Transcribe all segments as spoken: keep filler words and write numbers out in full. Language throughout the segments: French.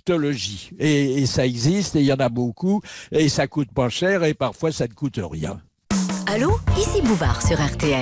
réflexologie. Et, et ça existe, et il y en a beaucoup, et ça coûte pas cher, et parfois ça ne coûte rien. Allô, ici Bouvard sur R T L.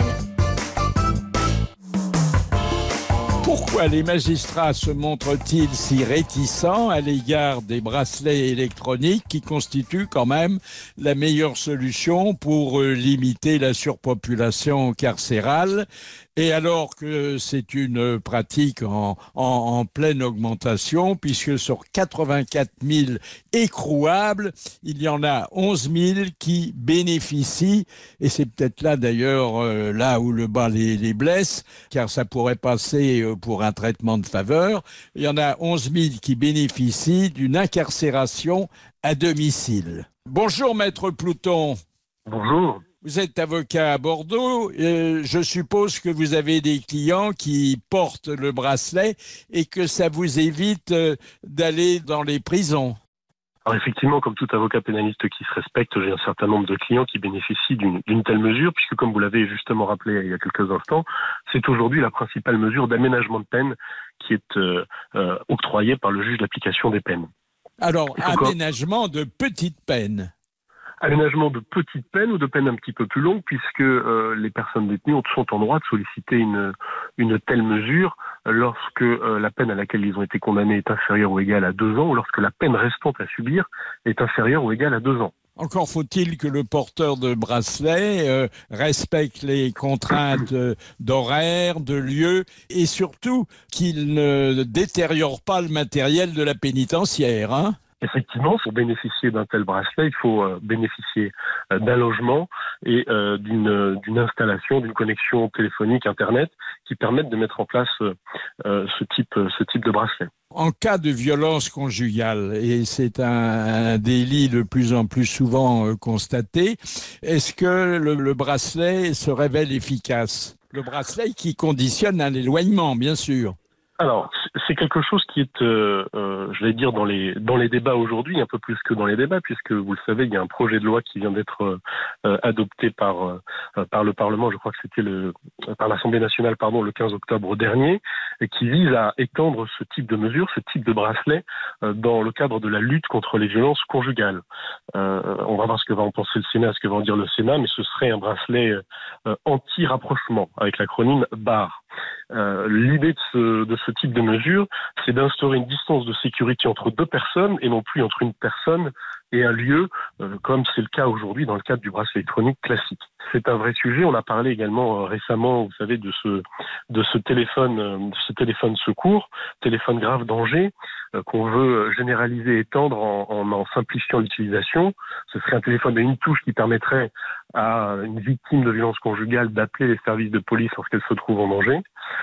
Pourquoi les magistrats se montrent-ils si réticents à l'égard des bracelets électroniques qui constituent quand même la meilleure solution pour limiter la surpopulation carcérale? Et alors que c'est une pratique en, en, en pleine augmentation, puisque sur quatre-vingt-quatre mille écrouables, il y en a onze mille qui bénéficient, et c'est peut-être là d'ailleurs euh, là où le bas les, les blesse, car ça pourrait passer pour un traitement de faveur. Il y en a onze mille qui bénéficient d'une incarcération à domicile. Bonjour Maître Plouton. Bonjour. Vous êtes avocat à Bordeaux. Euh, je suppose que vous avez des clients qui portent le bracelet et que ça vous évite euh, d'aller dans les prisons. Alors effectivement, comme tout avocat pénaliste qui se respecte, j'ai un certain nombre de clients qui bénéficient d'une, d'une telle mesure, puisque comme vous l'avez justement rappelé il y a quelques instants, c'est aujourd'hui la principale mesure d'aménagement de peine qui est euh, euh, octroyée par le juge d'application des peines. Alors, aménagement de petites peines. Aménagement de petites peines ou de peines un petit peu plus longues, puisque euh, les personnes détenues sont en droit de solliciter une, une telle mesure lorsque euh, la peine à laquelle ils ont été condamnés est inférieure ou égale à deux ans, ou lorsque la peine restante à subir est inférieure ou égale à deux ans. Encore faut-il que le porteur de bracelet euh, respecte les contraintes euh, d'horaire, de lieu, et surtout qu'il ne détériore pas le matériel de la pénitentiaire, hein. Effectivement, pour bénéficier d'un tel bracelet, il faut euh, bénéficier euh, d'un logement et euh, d'une, d'une installation, d'une connexion téléphonique, Internet, qui permettent de mettre en place euh, ce type, ce type de bracelet. En cas de violence conjugale, et c'est un, un délit de plus en plus souvent euh, constaté, est-ce que le, le bracelet se révèle efficace? Le bracelet qui conditionne un éloignement, bien sûr. Alors, c'est quelque chose qui est, euh, euh, je vais dire, dans les dans les débats aujourd'hui, un peu plus que dans les débats, puisque vous le savez, il y a un projet de loi qui vient d'être euh, adopté par euh, par le Parlement. Je crois que c'était le par l'Assemblée nationale, pardon, le quinze octobre dernier, et qui vise à étendre ce type de mesure, ce type de bracelet, euh, dans le cadre de la lutte contre les violences conjugales. Euh, on va voir ce que va en penser le Sénat, ce que va en dire le Sénat, mais ce serait un bracelet euh, anti-rapprochement, avec l'acronyme B A R. Euh, l'idée de ce, de ce type de mesure, c'est d'instaurer une distance de sécurité entre deux personnes et non plus entre une personne et un lieu, euh, comme c'est le cas aujourd'hui dans le cadre du bracelet électronique classique. C'est un vrai sujet. On a parlé également euh, récemment, vous savez, de ce de ce téléphone, euh, de ce téléphone secours, téléphone grave danger, euh, qu'on veut généraliser et étendre en, en, en simplifiant l'utilisation. Ce serait un téléphone à une touche qui permettrait à une victime de violence conjugale d'appeler les services de police lorsqu'elle se trouve en danger.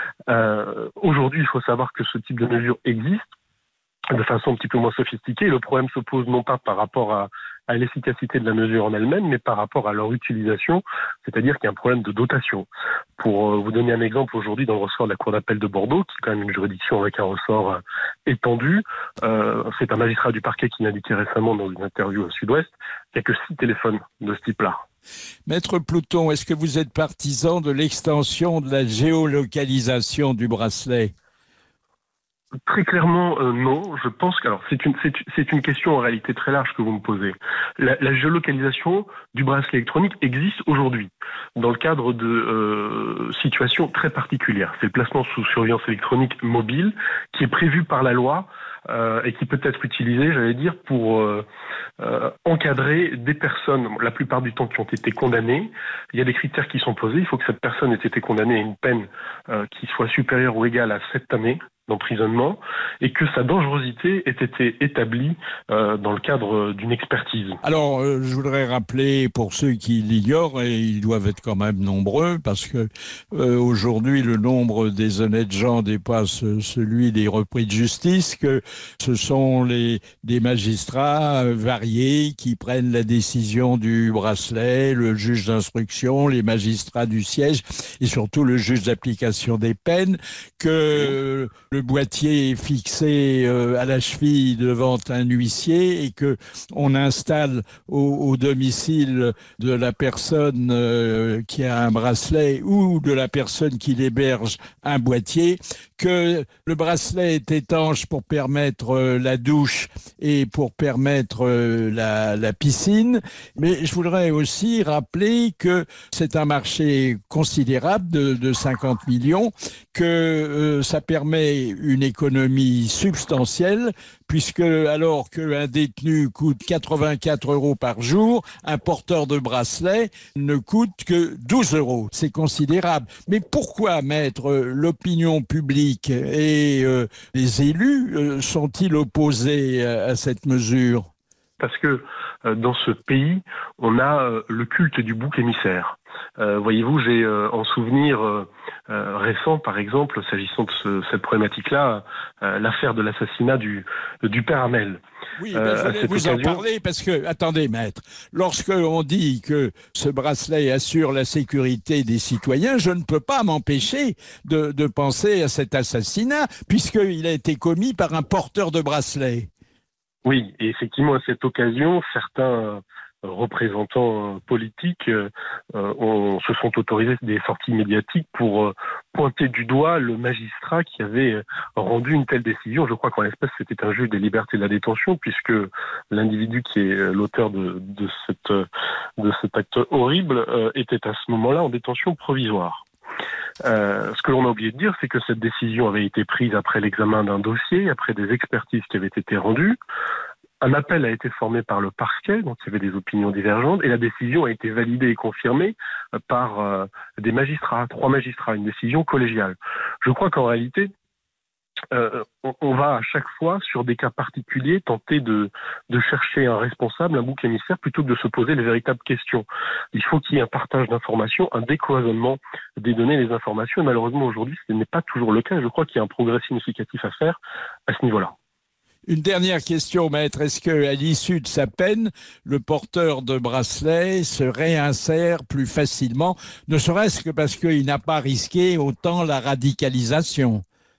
Euh, aujourd'hui, il faut savoir que ce type de mesure existe de façon un petit peu moins sophistiquée. Le problème se pose non pas par rapport à, à l'efficacité de la mesure en elle-même, mais par rapport à leur utilisation, c'est-à-dire qu'il y a un problème de dotation. Pour euh, vous donner un exemple, aujourd'hui, dans le ressort de la Cour d'appel de Bordeaux, qui est quand même une juridiction avec un ressort euh, étendu, euh, c'est un magistrat du parquet qui l'indiquait récemment dans une interview au Sud-Ouest, qu'il n'y a que six téléphones de ce type-là. Maître Plouton, est-ce que vous êtes partisan de l'extension de la géolocalisation du bracelet? Très clairement, euh, non. Je pense que alors c'est une c'est, c'est une question en réalité très large que vous me posez. La, la géolocalisation du bracelet électronique existe aujourd'hui dans le cadre de euh, situations très particulières. C'est le placement sous surveillance électronique mobile qui est prévu par la loi euh, et qui peut être utilisé, j'allais dire, pour euh, euh, encadrer des personnes, la plupart du temps qui ont été condamnées. Il y a des critères qui sont posés. Il faut que cette personne ait été condamnée à une peine euh, qui soit supérieure ou égale à sept années d'emprisonnement et que sa dangerosité ait été établie euh, dans le cadre d'une expertise. Alors, euh, je voudrais rappeler pour ceux qui l'ignorent, et ils doivent être quand même nombreux, parce que euh, aujourd'hui, le nombre des honnêtes gens dépasse celui des repris de justice, que ce sont les des magistrats variés qui prennent la décision du bracelet, le juge d'instruction, les magistrats du siège et surtout le juge d'application des peines, que le boîtier est fixé euh, à la cheville devant un huissier et que on installe au, au domicile de la personne euh, qui a un bracelet ou de la personne qui l'héberge un boîtier, que le bracelet est étanche pour permettre euh, la douche et pour permettre euh, la, la piscine. Mais je voudrais aussi rappeler que c'est un marché considérable de, de cinquante millions, que euh, ça permet une économie substantielle, puisque alors qu'un détenu coûte quatre-vingt-quatre euros par jour, un porteur de bracelet ne coûte que douze euros. C'est considérable. Mais pourquoi mettre euh, l'opinion publique et euh, les élus euh, sont-ils opposés à, à cette mesure ? Parce que euh, dans ce pays, on a euh, le culte du bouc émissaire. Euh, voyez-vous, j'ai euh, en souvenir euh, euh, récent, par exemple, s'agissant de ce, cette problématique-là, euh, l'affaire de l'assassinat du, du père Hamel. Oui, ben euh, je voulais vous occasion... en parler parce que, attendez maître, lorsque on dit que ce bracelet assure la sécurité des citoyens, je ne peux pas m'empêcher de, de penser à cet assassinat, puisqu'il a été commis par un porteur de bracelet. Oui, et effectivement, à cette occasion, certains représentants politiques euh, ont, se sont autorisés des sorties médiatiques pour euh, pointer du doigt le magistrat qui avait rendu une telle décision. Je crois qu'en l'espèce, c'était un juge des libertés de la détention, puisque l'individu qui est l'auteur de, de, cette, de cet acte horrible euh, était à ce moment-là en détention provisoire. Euh, ce que l'on a oublié de dire, c'est que cette décision avait été prise après l'examen d'un dossier, après des expertises qui avaient été rendues. Un appel a été formé par le parquet, donc il y avait des opinions divergentes, et la décision a été validée et confirmée par euh, des magistrats, trois magistrats, une décision collégiale. Je crois qu'en réalité, euh, on, on va à chaque fois, sur des cas particuliers, tenter de, de chercher un responsable, un bouc émissaire, plutôt que de se poser les véritables questions. Il faut qu'il y ait un partage d'informations, un décloisonnement des données et des informations, et malheureusement aujourd'hui, ce n'est pas toujours le cas. Je crois qu'il y a un progrès significatif à faire à ce niveau-là. Une dernière question, maître. Est-ce qu'à l'issue de sa peine, le porteur de bracelet se réinsère plus facilement, ne serait-ce que parce qu'il n'a pas risqué autant la radicalisation ?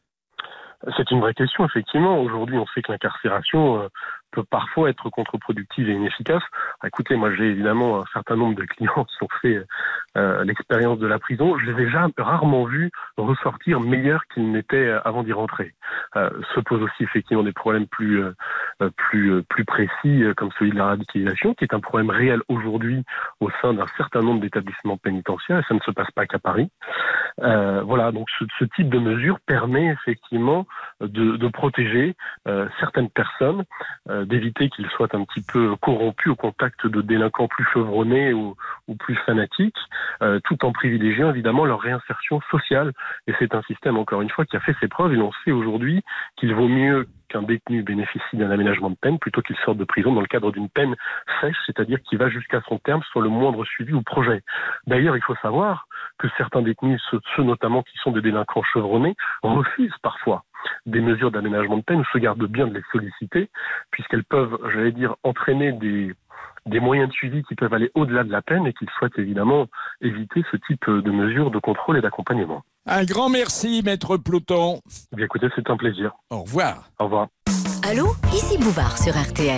C'est une vraie question, effectivement. Aujourd'hui, on sait que l'incarcération euh, peut parfois être contre-productive et inefficace. Écoutez, moi, j'ai évidemment un certain nombre de clients qui ont fait euh, l'expérience de la prison. Je les ai déjà rarement vus ressortir meilleurs qu'ils n'étaient avant d'y rentrer. Euh, se posent aussi effectivement des problèmes plus euh, plus euh, plus précis, euh, comme celui de la radicalisation, qui est un problème réel aujourd'hui au sein d'un certain nombre d'établissements pénitentiaires, et ça ne se passe pas qu'à Paris. Euh, voilà, donc ce, ce type de mesure permet effectivement de, de protéger euh, certaines personnes, euh, d'éviter qu'ils soient un petit peu corrompus au contact de délinquants plus chevronnés ou, ou plus fanatiques, euh, tout en privilégiant évidemment leur réinsertion sociale. Et c'est un système, encore une fois, qui a fait ses preuves, et l'on sait aujourd'hui qu'il vaut mieux qu'un détenu bénéficie d'un aménagement de peine plutôt qu'il sorte de prison dans le cadre d'une peine sèche, c'est-à-dire qui va jusqu'à son terme sans le moindre suivi ou projet. D'ailleurs, il faut savoir que certains détenus, ceux notamment qui sont des délinquants chevronnés, refusent parfois des mesures d'aménagement de peine ou se gardent bien de les solliciter, puisqu'elles peuvent, j'allais dire, entraîner des, des moyens de suivi qui peuvent aller au-delà de la peine, et qu'ils souhaitent évidemment éviter ce type de mesures de contrôle et d'accompagnement. Un grand merci, maître Plouton. Bien écoutez, c'est un plaisir. Au revoir. Au revoir. Allô, ici Bouvard sur R T L.